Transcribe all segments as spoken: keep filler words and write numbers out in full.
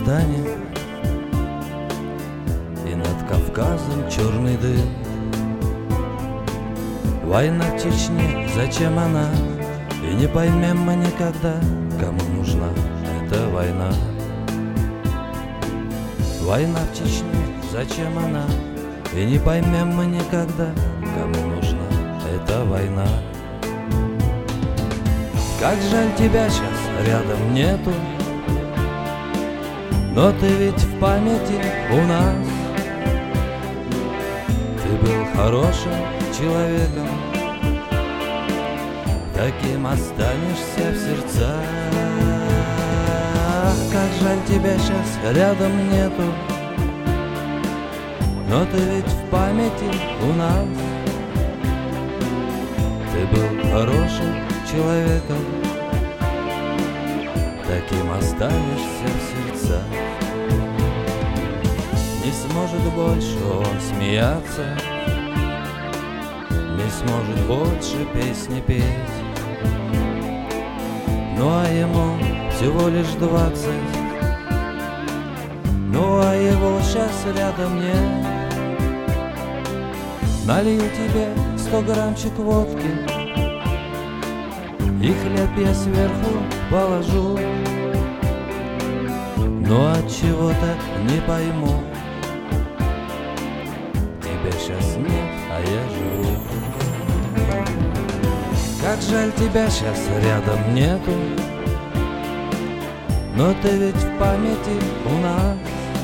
Афганистане, и над Кавказом черный дым. Война в Чечне, зачем она? И не поймем мы никогда, кому нужна эта война. Война в Чечне, зачем она? И не поймем мы никогда, кому нужна эта война. Как жаль, тебя сейчас рядом нету, но ты ведь в памяти у нас. Ты был хорошим человеком, таким останешься в сердцах. Как жаль, тебя сейчас рядом нету, но ты ведь в памяти у нас. Ты был хорошим человеком, таким останешься в сердцах. Не сможет больше он смеяться, не сможет больше песни петь. Ну а ему всего лишь двадцать, ну а его сейчас рядом нет. Налью тебе сто граммчик водки, и хлеб я сверху положу. Но от чего-то не пойму, тебя сейчас нет, а я живу. Как жаль, тебя сейчас рядом нету, но ты ведь в памяти у нас.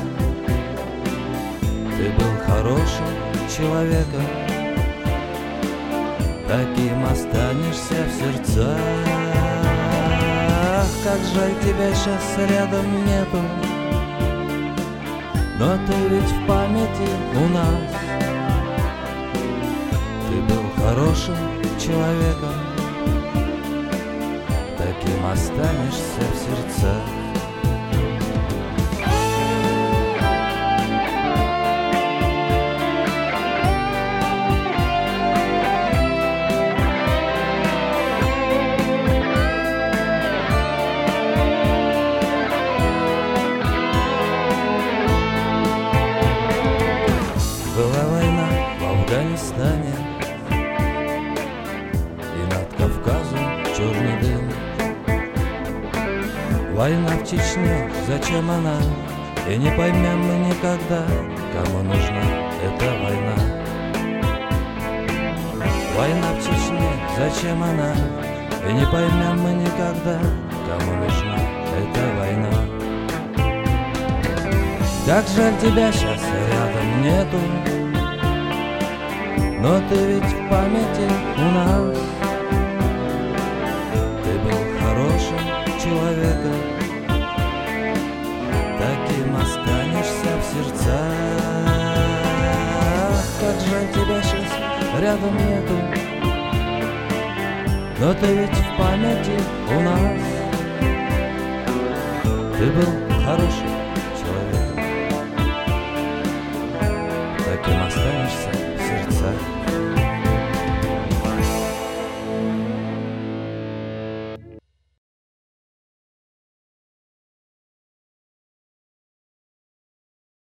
Ты был хорошим человеком, таким останешься в сердцах. Как жаль, тебя сейчас рядом нету, но ты ведь в памяти у нас. Ты был хорошим человеком, таким останешься в сердцах. Была война в Афганистане, и над Кавказом черный дым. Война в Чечне, зачем она? И не поймем мы никогда, кому нужна эта война. Война в Чечне, зачем она? И не поймем мы никогда, кому нужна эта война. Как жаль, тебя сейчас рядом нету, но ты ведь в памяти у нас. Ты был хорошим человеком, таким останешься в сердцах. Как жаль, тебя сейчас рядом нету, но ты ведь в памяти у нас. Ты был хорошим человеком, таким останешься